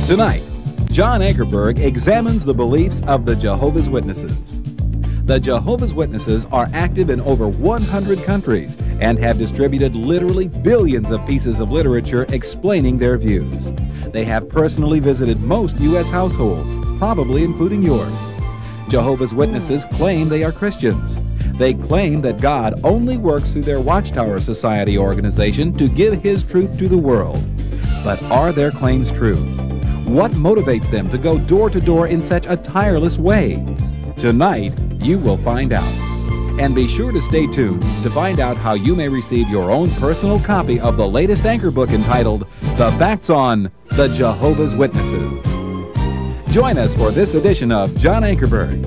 Tonight, John Ankerberg examines the beliefs of the Jehovah's Witnesses. The Jehovah's Witnesses are active in over 100 countries and have distributed literally billions of pieces of literature explaining their views. They have personally visited most U.S. households, probably including yours. Jehovah's Witnesses claim they are Christians. They claim that God only works through their Watchtower Society organization to give His truth to the world. But are their claims true? What motivates them to go door to door in such a tireless way? Tonight, you will find out. And be sure to stay tuned to find out how you may receive your own personal copy of the latest Anchor book entitled The Facts on the Jehovah's Witnesses. Join us for this edition of John Ankerberg.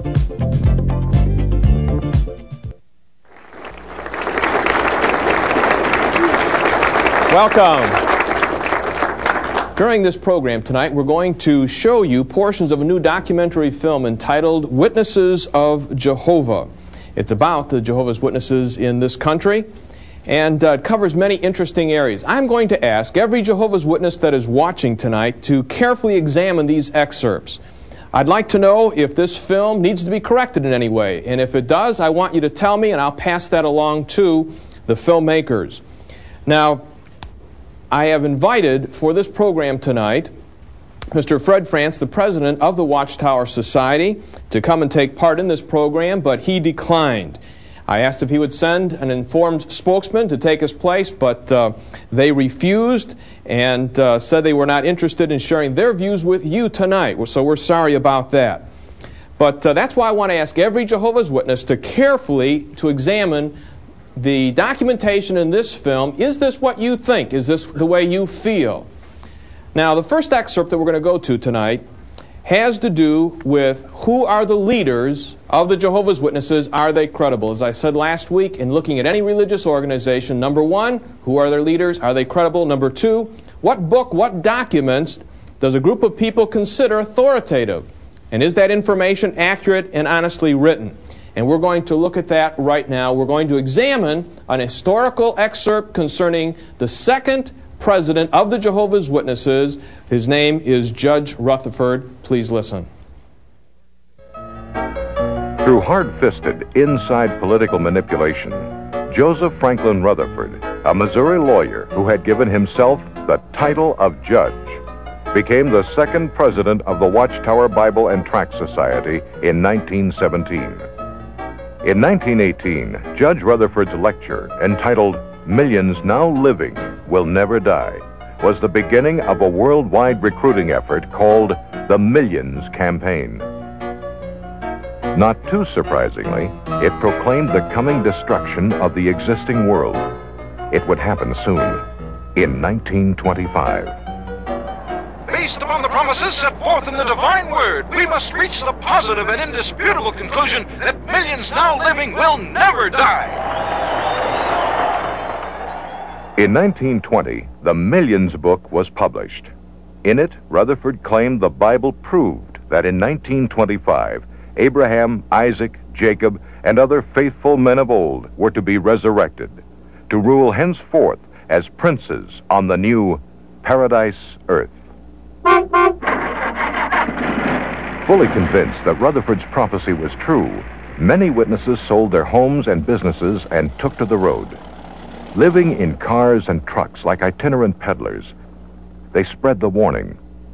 Welcome. During this program tonight, we're going to show you portions of a new documentary film entitled Witnesses of Jehovah. It's about the Jehovah's Witnesses in this country, and it covers many interesting areas. I'm going to ask every Jehovah's Witness that is watching tonight to carefully examine these excerpts. I'd like to know if this film needs to be corrected in any way, and if it does, I want you to tell me, and I'll pass that along to the filmmakers. Now, I have invited for this program tonight Mr. Fred France, the president of the Watchtower Society, to come and take part in this program, but he declined. I asked if he would send an informed spokesman to take his place, but they refused and said they were not interested in sharing their views with you tonight. So we're sorry about that. But that's why I want to ask every Jehovah's Witness to carefully to examine the documentation in this film. Is this what you think? Is this the way you feel? Now, the first excerpt that we're going to go to tonight has to do with who are the leaders of the Jehovah's Witnesses. Are they credible? As I said last week, in looking at any religious organization, number one, who are their leaders? Are they credible? Number two, what book, what documents does a group of people consider authoritative? And is that information accurate and honestly written? And we're going to look at that right now. We're going to examine an historical excerpt concerning the second president of the Jehovah's Witnesses. His name is Judge Rutherford. Please listen. Through hard-fisted, inside political manipulation, Joseph Franklin Rutherford, a Missouri lawyer who had given himself the title of judge, became the second president of the Watchtower Bible and Tract Society in 1917. In 1918, Judge Rutherford's lecture, entitled Millions Now Living Will Never Die, was the beginning of a worldwide recruiting effort called the Millions Campaign. Not too surprisingly, it proclaimed the coming destruction of the existing world. It would happen soon, in 1925. Based upon the promises set forth in the divine word, we must reach the positive and indisputable conclusion that millions now living will never die. In 1920, the Millions book was published. In it, Rutherford claimed the Bible proved that in 1925, Abraham, Isaac, Jacob, and other faithful men of old were to be resurrected, to rule henceforth as princes on the new paradise earth. Fully convinced that Rutherford's prophecy was true, many witnesses sold their homes and businesses and took to the road. Living in cars and trucks like itinerant peddlers, they spread the warning.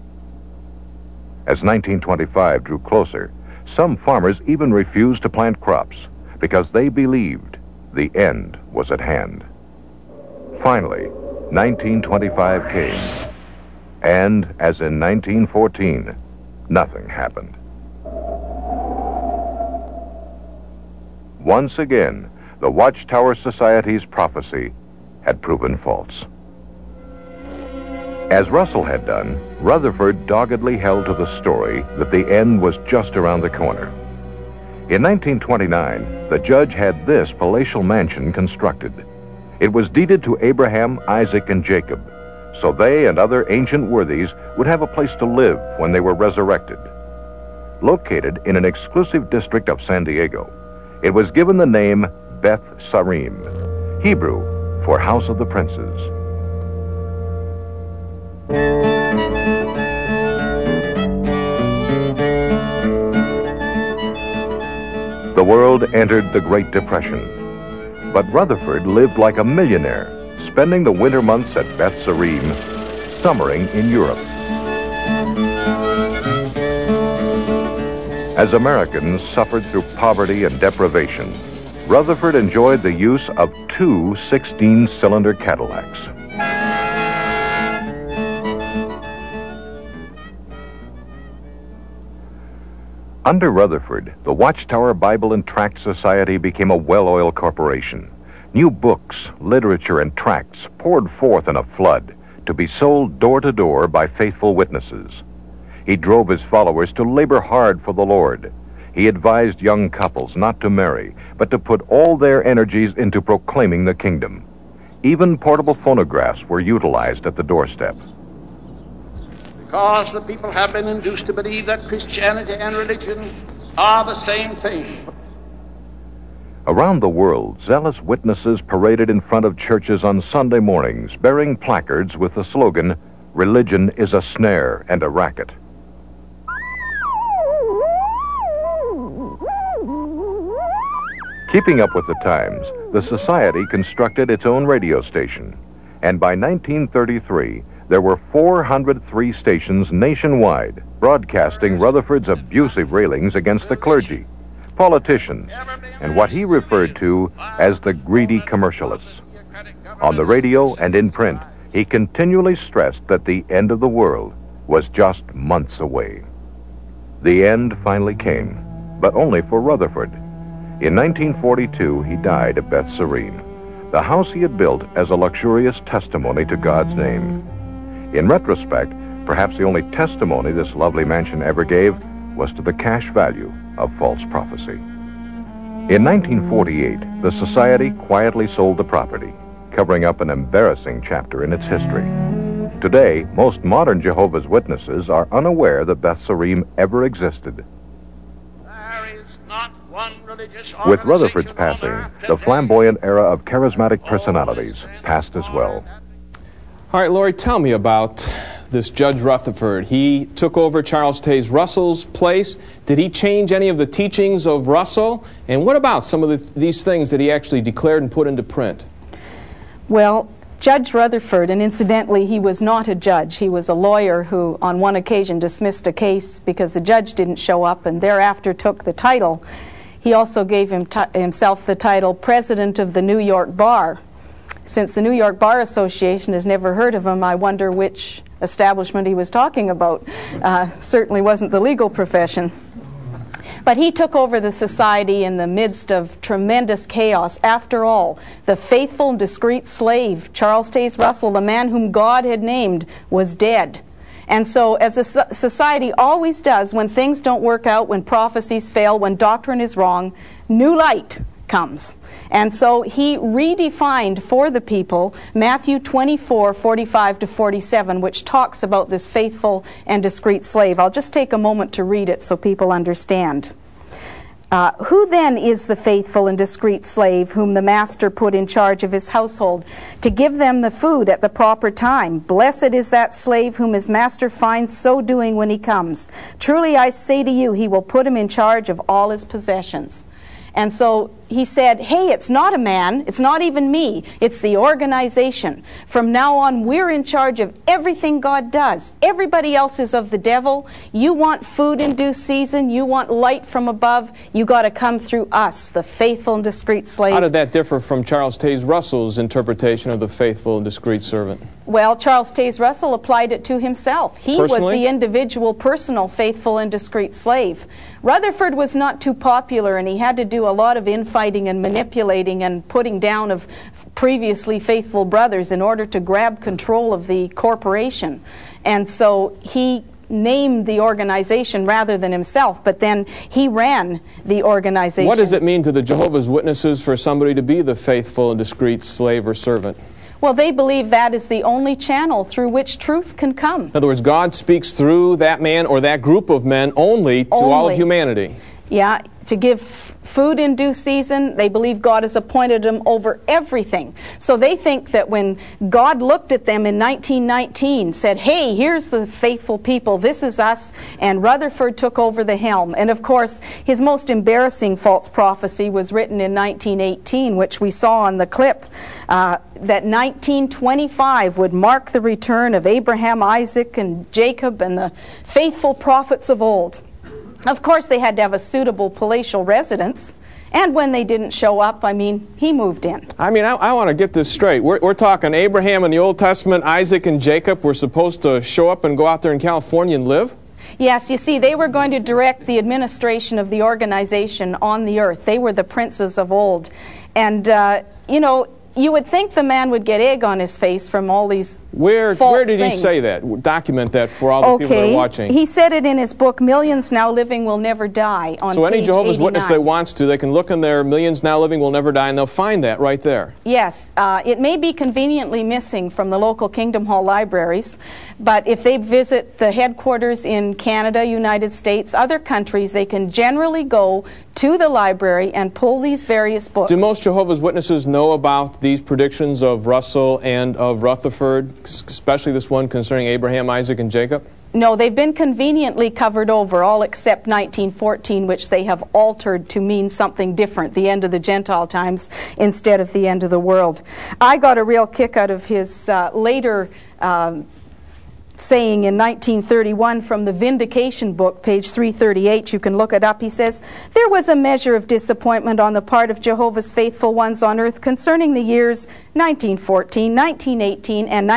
As 1925 drew closer, some farmers even refused to plant crops because they believed the end was at hand. Finally, 1925 came. And, as in 1914, nothing happened. Once again, the Watchtower Society's prophecy had proven false. As Russell had done, Rutherford doggedly held to the story that the end was just around the corner. In 1929, the judge had this palatial mansion constructed. It was deeded to Abraham, Isaac, and Jacob, so they and other ancient worthies would have a place to live when they were resurrected. Located in an exclusive district of San Diego, it was given the name Beth Sarim, Hebrew for House of the Princes. world entered the Great Depression. But Rutherford lived like a millionaire, spending the winter months at Beth Sarim, summering in Europe. As Americans suffered through poverty and deprivation, Rutherford enjoyed the use of 2 16-cylinder Cadillacs. Under Rutherford, the Watchtower Bible and Tract Society became a well-oiled corporation. New books, literature, and tracts poured forth in a flood to be sold door to door by faithful witnesses. He drove his followers to labor hard for the Lord. He advised young couples not to marry, but to put all their energies into proclaiming the kingdom. Even portable phonographs were utilized at the doorstep. Because the people have been induced to believe that Christianity and religion are the same thing. Around the world, zealous witnesses paraded in front of churches on Sunday mornings, bearing placards with the slogan, "Religion is a snare and a racket." Keeping up with the times, the Society constructed its own radio station, and by 1933, there were 403 stations nationwide broadcasting Rutherford's abusive railings against the clergy, politicians, and what he referred to as the greedy commercialists. On the radio and in print, he continually stressed that the end of the world was just months away. The end finally came, but only for Rutherford. In 1942, he died at Beth Sarim, the house he had built as a luxurious testimony to God's name. In retrospect, perhaps the only testimony this lovely mansion ever gave was to the cash value of false prophecy. In 1948, the Society quietly sold the property, covering up an embarrassing chapter in its history. Today, most modern Jehovah's Witnesses are unaware that Beth Sarim ever existed. With Rutherford's passing, the flamboyant era of charismatic personalities passed as well. All right, Laurie, tell me about this Judge Rutherford. He took over Charles Taze Russell's place. Did he change any of the teachings of Russell? And what about some of these things that he actually declared and put into print? Well, Judge Rutherford, and incidentally, he was not a judge. He was a lawyer who, on one occasion, dismissed a case because the judge didn't show up and thereafter took the title. He also gave himself the title President of the New York Bar. Since the New York Bar Association has never heard of him, I wonder which establishment he was talking about. Certainly wasn't the legal profession. But he took over the society in the midst of tremendous chaos. After all, the faithful and discreet slave, Charles Taze Russell, the man whom God had named, was dead. And so, as a society always does, when things don't work out, when prophecies fail, when doctrine is wrong, new light comes. And so he redefined for the people Matthew 24:45-47, which talks about this faithful and discreet slave. I'll just take a moment to read it so people understand. Who then is the faithful and discreet slave whom the master put in charge of his household to give them the food at the proper time? Blessed is that slave whom his master finds so doing when he comes. Truly I say to you, he will put him in charge of all his possessions. And so he said, hey, it's not a man, it's not even me, it's the organization. From now on, we're in charge of everything God does. Everybody else is of the devil. You want food in due season, you want light from above, you got to come through us, the faithful and discreet slave. How did that differ from Charles Taze Russell's interpretation of the faithful and discreet servant? Well, Charles Taze Russell applied it to himself. He was the individual, personal, faithful and discreet slave. Rutherford was not too popular, and he had to do a lot of infighting and manipulating and putting down of previously faithful brothers in order to grab control of the corporation. And so he named the organization rather than himself, but then he ran the organization. What does it mean to the Jehovah's Witnesses for somebody to be the faithful and discreet slave or servant? Well, they believe that is the only channel through which truth can come. In other words, God speaks through that man or that group of men only to all of humanity. Yeah, to give food in due season. They believe God has appointed them over everything. So they think that when God looked at them in 1919, said, hey, here's the faithful people, this is us, and Rutherford took over the helm. And of course, his most embarrassing false prophecy was written in 1918, which we saw on the clip, that 1925 would mark the return of Abraham, Isaac, and Jacob, and the faithful prophets of old. Of course, they had to have a suitable palatial residence, and when they didn't show up, I mean, he moved in. I mean, I want to get this straight. We're talking Abraham in the Old Testament, Isaac and Jacob were supposed to show up and go out there in California and live? Yes, you see, they were going to direct the administration of the organization on the earth. They were the princes of old. And, you know, you would think the man would get egg on his face from all these Where did things. he say that? Document that for all the people that are watching. He said it in his book, Millions Now Living Will Never Die, on So any page Jehovah's 89. Witness that wants to, they can look in their Millions Now Living Will Never Die, and they'll find that right there. Yes, it may be conveniently missing from the local Kingdom Hall libraries, but if they visit the headquarters in Canada, United States, other countries, they can generally go to the library and pull these various books. Do most Jehovah's Witnesses know about these predictions of Russell and of Rutherford, especially this one concerning Abraham, Isaac, and Jacob? No, they've been conveniently covered over, all except 1914, which they have altered to mean something different, the end of the Gentile times instead of the end of the world. I got a real kick out of his later saying in 1931 from the Vindication book, page 338, you can look it up. He says, there was a measure of disappointment on the part of Jehovah's faithful ones on earth concerning the years 1914, 1918, and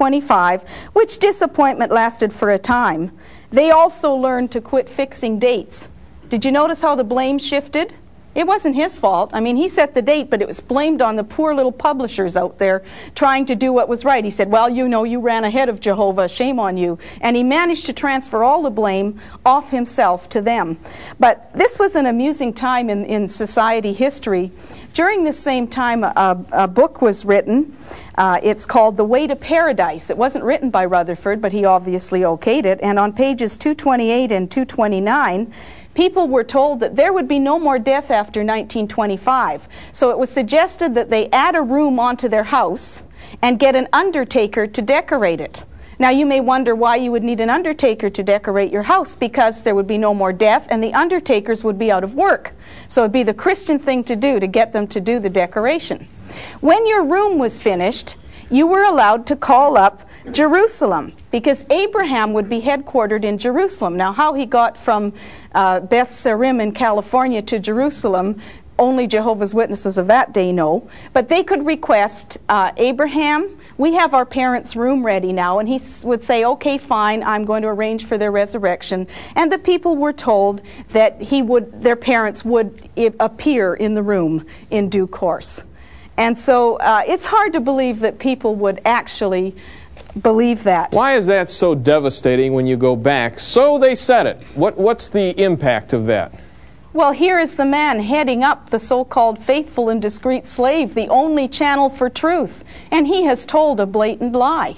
1925, which disappointment lasted for a time. They also learned to quit fixing dates. Did you notice how the blame shifted? It wasn't his fault. I mean, he set the date, but it was blamed on the poor little publishers out there trying to do what was right. He said, well, you know, you ran ahead of Jehovah, shame on you. And he managed to transfer all the blame off himself to them. But this was an amusing time in society history. During this same time, a book was written. It's called The Way to Paradise. It wasn't written by Rutherford, but he obviously okayed it. And on pages 228 and 229, people were told that there would be no more death after 1925. So it was suggested that they add a room onto their house and get an undertaker to decorate it. Now you may wonder why you would need an undertaker to decorate your house, because there would be no more death and the undertakers would be out of work. So it would be the Christian thing to do to get them to do the decoration. When your room was finished, you were allowed to call up Jerusalem, because Abraham would be headquartered in Jerusalem. Now, how he got from Beth Sarim in California to Jerusalem, only Jehovah's Witnesses of that day know. But they could request, Abraham, we have our parents' room ready now. And he would say, okay, fine, I'm going to arrange for their resurrection. And the people were told that their parents would appear in the room in due course. And so it's hard to believe that people would actually believe that. Why is that so devastating when you go back? So they said it. What's the impact of that? Well, here is the man heading up the so-called faithful and discreet slave, the only channel for truth, and he has told a blatant lie.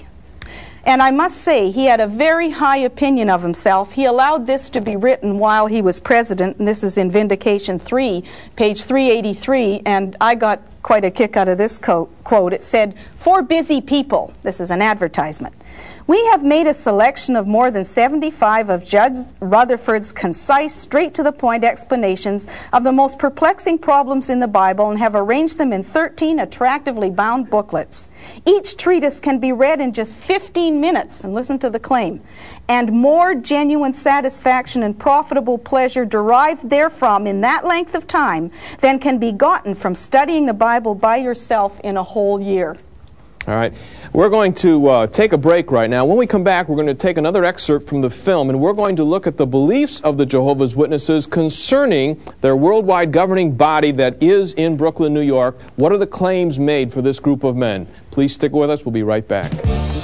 And I must say, he had a very high opinion of himself. He allowed this to be written while he was president, and this is in Vindication 3, page 383, and I got quite a kick out of this quote. It said, "For busy people," this is an advertisement, "we have made a selection of more than 75 of Judge Rutherford's concise, straight-to-the-point explanations of the most perplexing problems in the Bible and have arranged them in 13 attractively bound booklets. Each treatise can be read in just 15 minutes, and listen to the claim, and more genuine satisfaction and profitable pleasure derived therefrom in that length of time than can be gotten from studying the Bible by yourself in a whole year." All right. We're going to take a break right now. When we come back, we're going to take another excerpt from the film, and we're going to look at the beliefs of the Jehovah's Witnesses concerning their worldwide governing body that is in Brooklyn, New York. What are the claims made for this group of men? Please stick with us. We'll be right back.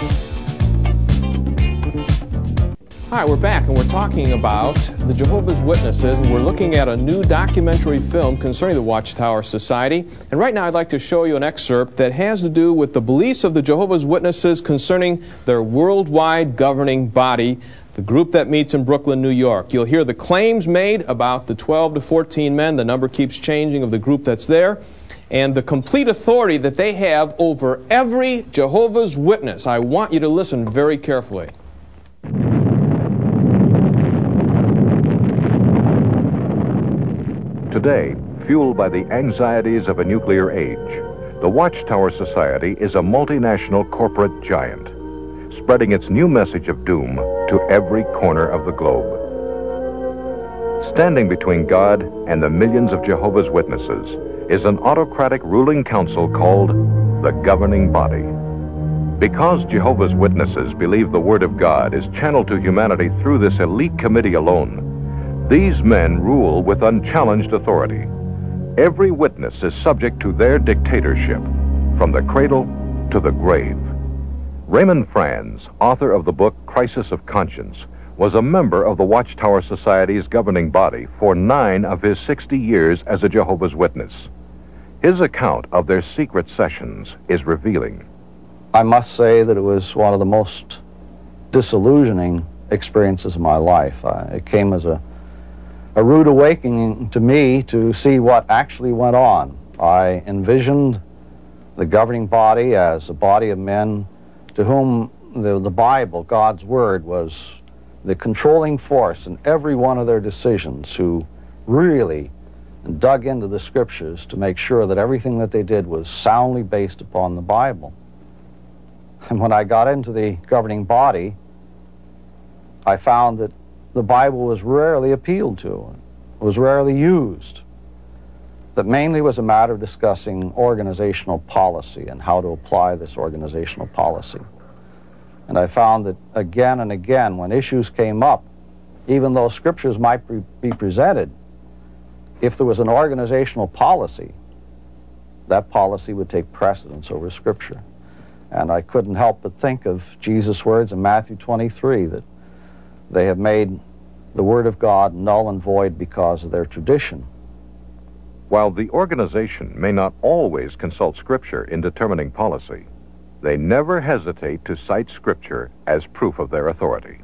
All right, we're back, and we're talking about the Jehovah's Witnesses, and we're looking at a new documentary film concerning the Watchtower Society. And right now I'd like to show you an excerpt that has to do with the beliefs of the Jehovah's Witnesses concerning their worldwide governing body, the group that meets in Brooklyn, New York. You'll hear the claims made about the 12 to 14 men, the number keeps changing of the group that's there, and the complete authority that they have over every Jehovah's Witness. I want you to listen very carefully. Today, fueled by the anxieties of a nuclear age, the Watchtower Society is a multinational corporate giant, spreading its new message of doom to every corner of the globe. Standing between God and the millions of Jehovah's Witnesses is an autocratic ruling council called the Governing Body. Because Jehovah's Witnesses believe the Word of God is channeled to humanity through this elite committee alone, these men rule with unchallenged authority. Every witness is subject to their dictatorship, from the cradle to the grave. Raymond Franz, author of the book Crisis of Conscience, was a member of the Watchtower Society's governing body for 9 of his 60 years as a Jehovah's Witness. His account of their secret sessions is revealing. I must say that it was one of the most disillusioning experiences of my life. It came as a rude awakening to me to see what actually went on. I envisioned the governing body as a body of men to whom the Bible, God's Word, was the controlling force in every one of their decisions, who really dug into the Scriptures to make sure that everything that they did was soundly based upon the Bible. And when I got into the governing body, I found that the Bible was rarely appealed to, was rarely used. That mainly was a matter of discussing organizational policy and how to apply this organizational policy. And I found that again and again, when issues came up, even though Scriptures might be presented, if there was an organizational policy, that policy would take precedence over Scripture. And I couldn't help but think of Jesus' words in Matthew 23, that they have made the Word of God null and void because of their tradition. While the organization may not always consult Scripture in determining policy, they never hesitate to cite Scripture as proof of their authority.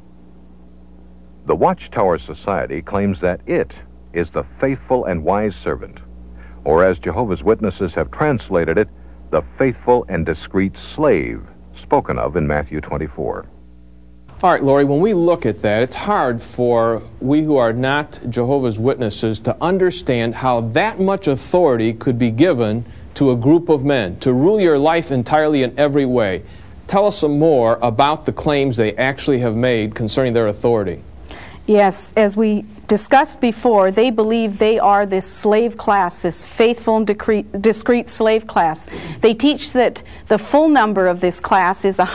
The Watchtower Society claims that it is the faithful and wise servant, or as Jehovah's Witnesses have translated it, the faithful and discreet slave, spoken of in Matthew 24. All right, Laurie, when we look at that, it's hard for we who are not Jehovah's Witnesses to understand how that much authority could be given to a group of men, to rule your life entirely in every way. Tell us some more about the claims they actually have made concerning their authority. Yes, as we discussed before, they believe they are this slave class, this faithful and discreet slave class. They teach that the full number of this class is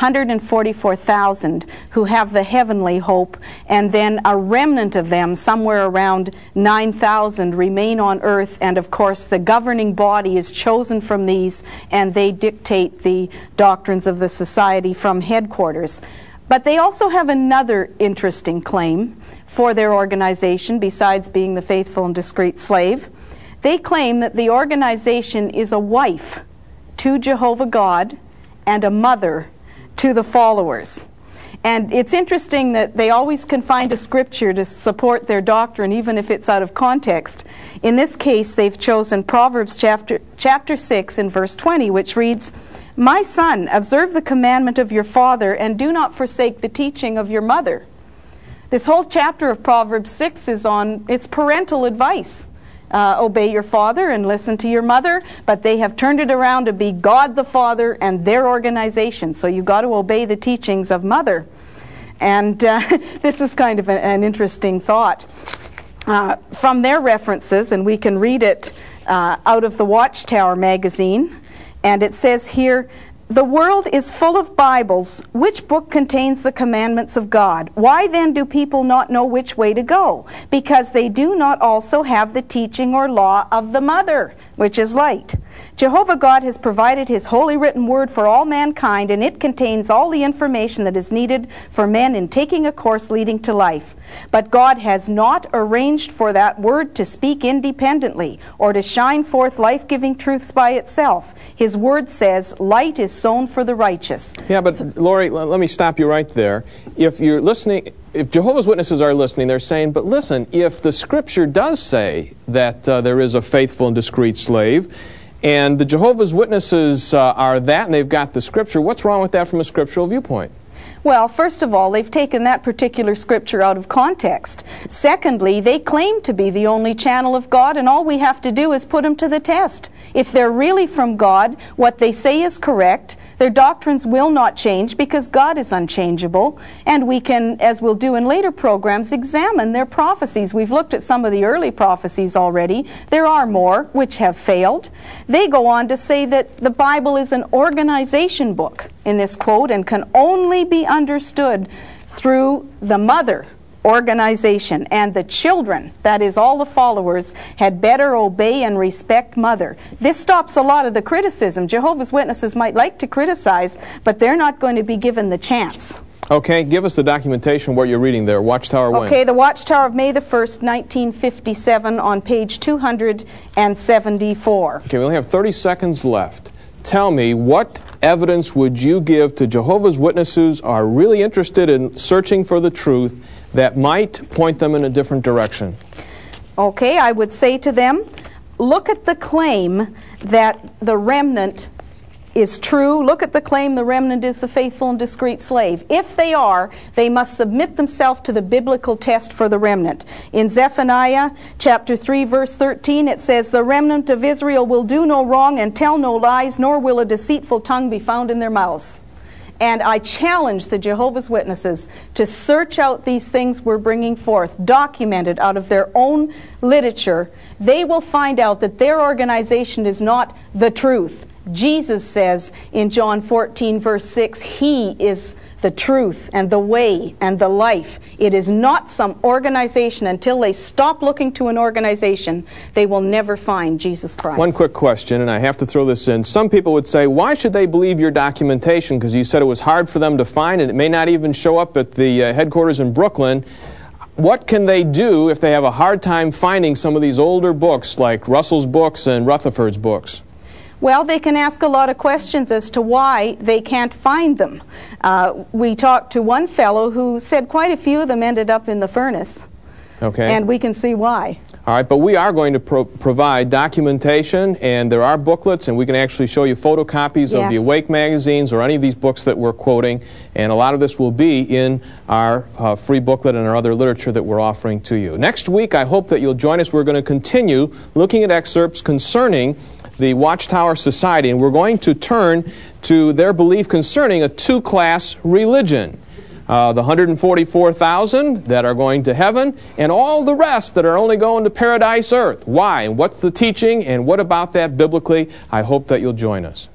144,000 who have the heavenly hope, and then a remnant of them, somewhere around 9,000, remain on earth, and of course the governing body is chosen from these, and they dictate the doctrines of the society from headquarters. But they also have another interesting claim for their organization, besides being the faithful and discreet slave. They claim that the organization is a wife to Jehovah God and a mother to the followers. And it's interesting that they always can find a scripture to support their doctrine, even if it's out of context. In this case, they've chosen Proverbs chapter 6 and verse 20, which reads, "My son, observe the commandment of your father, and do not forsake the teaching of your mother." This whole chapter of Proverbs 6 is on its parental advice. Obey your father and listen to your mother, but they have turned it around to be God the Father and their organization. So you've got to obey the teachings of mother. And this is kind of an interesting thought. From their references, and we can read it out of the Watchtower magazine, and it says here, "The world is full of Bibles. Which book contains the commandments of God? Why then do people not know which way to go? Because they do not also have the teaching or law of the mother, which is light. Jehovah God has provided His holy written word for all mankind, and it contains all the information that is needed for men in taking a course leading to life. But God has not arranged for that word to speak independently or to shine forth life-giving truths by itself. His word says, light is sown for the righteous. Yeah, but Lori, let me stop you right there. If you're listening, if Jehovah's Witnesses are listening, they're saying, but listen, if the Scripture does say that there is a faithful and discreet slave, and the Jehovah's Witnesses are that, and they've got the Scripture, what's wrong with that from a scriptural viewpoint? Well, first of all, they've taken that particular scripture out of context. Secondly, they claim to be the only channel of God, and all we have to do is put them to the test. If they're really from God, what they say is correct. Their doctrines will not change because God is unchangeable, and we can, as we'll do in later programs, examine their prophecies. We've looked at some of the early prophecies already. There are more which have failed. They go on to say that the Bible is an organization book in this quote and can only be understood through the mother organization, and the children, that is all the followers, had better obey and respect mother. This stops a lot of the criticism. Jehovah's Witnesses might like to criticize, but they're not going to be given the chance. Okay, give us the documentation what you're reading there. Watchtower when? Okay, the Watchtower of May the 1st, 1957 on page 274. Okay, we only have 30 seconds left. Tell me, what evidence would you give to Jehovah's Witnesses are really interested in searching for the truth that might point them in a different direction? Okay, I would say to them, look at the claim that the remnant is true. Look at the claim the remnant is the faithful and discreet slave. If they are, they must submit themselves to the biblical test for the remnant. In Zephaniah chapter 3 verse 13 it says, the remnant of Israel will do no wrong and tell no lies, nor will a deceitful tongue be found in their mouths. And I challenge the Jehovah's Witnesses to search out these things we're bringing forth, documented out of their own literature. They will find out that their organization is not the truth. Jesus says in John 14 verse 6, He is the truth and the way and the life. It is not some organization. Until they stop looking to an organization, they will never find Jesus Christ. One quick question, and I have to throw this in. Some people would say, why should they believe your documentation? Because you said it was hard for them to find, and it may not even show up at the headquarters in Brooklyn. What can they do if they have a hard time finding some of these older books, like Russell's books and Rutherford's books? Well, they can ask a lot of questions as to why they can't find them. We talked to one fellow who said quite a few of them ended up in the furnace. Okay. And we can see why. All right, but we are going to provide documentation, and there are booklets, and we can actually show you photocopies of the Awake magazines or any of these books that we're quoting, and a lot of this will be in our free booklet and our other literature that we're offering to you. Next week, I hope that you'll join us. We're going to continue looking at excerpts concerning the Watchtower Society, and we're going to turn to their belief concerning a two-class religion. The 144,000 that are going to heaven, and all the rest that are only going to paradise earth. Why? And what's the teaching? And what about that biblically? I hope that you'll join us.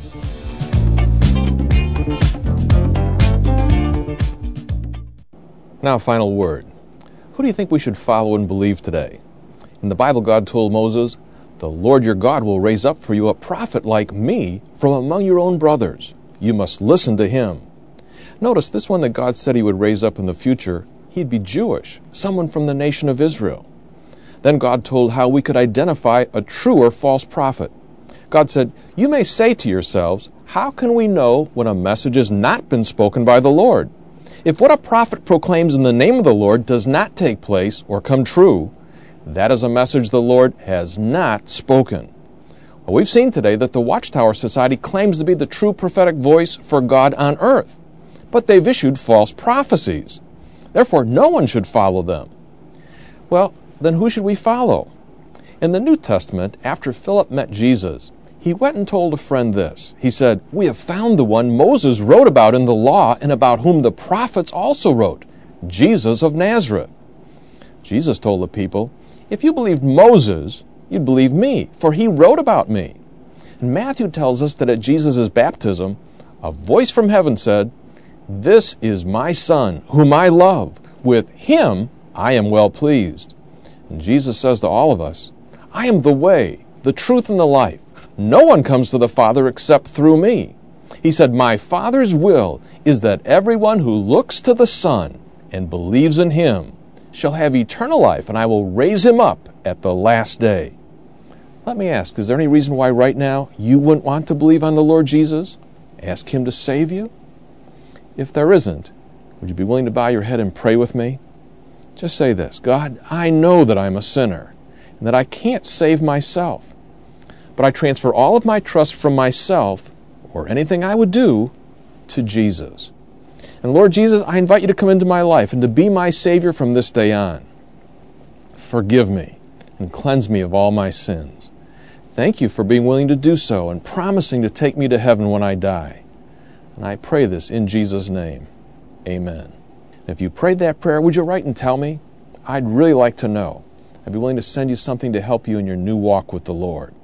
Now, a final word. Who do you think we should follow and believe today? In the Bible, God told Moses, the Lord your God will raise up for you a prophet like me from among your own brothers. You must listen to him. Notice this one that God said he would raise up in the future, he'd be Jewish, someone from the nation of Israel. Then God told how we could identify a true or false prophet. God said, you may say to yourselves, how can we know when a message has not been spoken by the Lord? If what a prophet proclaims in the name of the Lord does not take place or come true, that is a message the Lord has not spoken. Well, we've seen today that the Watchtower Society claims to be the true prophetic voice for God on earth. But they've issued false prophecies. Therefore, no one should follow them. Well, then who should we follow? In the New Testament, after Philip met Jesus, he went and told a friend this. He said, we have found the one Moses wrote about in the law and about whom the prophets also wrote, Jesus of Nazareth. Jesus told the people, if you believed Moses, you'd believe me, for he wrote about me. And Matthew tells us that at Jesus' baptism, a voice from heaven said, this is my Son, whom I love. With him I am well pleased. And Jesus says to all of us, I am the way, the truth, and the life. No one comes to the Father except through me. He said, my Father's will is that everyone who looks to the Son and believes in him shall have eternal life, and I will raise him up at the last day. Let me ask, is there any reason why right now you wouldn't want to believe on the Lord Jesus? Ask him to save you? If there isn't, would you be willing to bow your head and pray with me? Just say this: God, I know that I'm a sinner and that I can't save myself, but I transfer all of my trust from myself or anything I would do to Jesus. And Lord Jesus, I invite you to come into my life and to be my Savior from this day on. Forgive me and cleanse me of all my sins. Thank you for being willing to do so and promising to take me to heaven when I die. And I pray this in Jesus' name. Amen. If you prayed that prayer, would you write and tell me? I'd really like to know. I'd be willing to send you something to help you in your new walk with the Lord.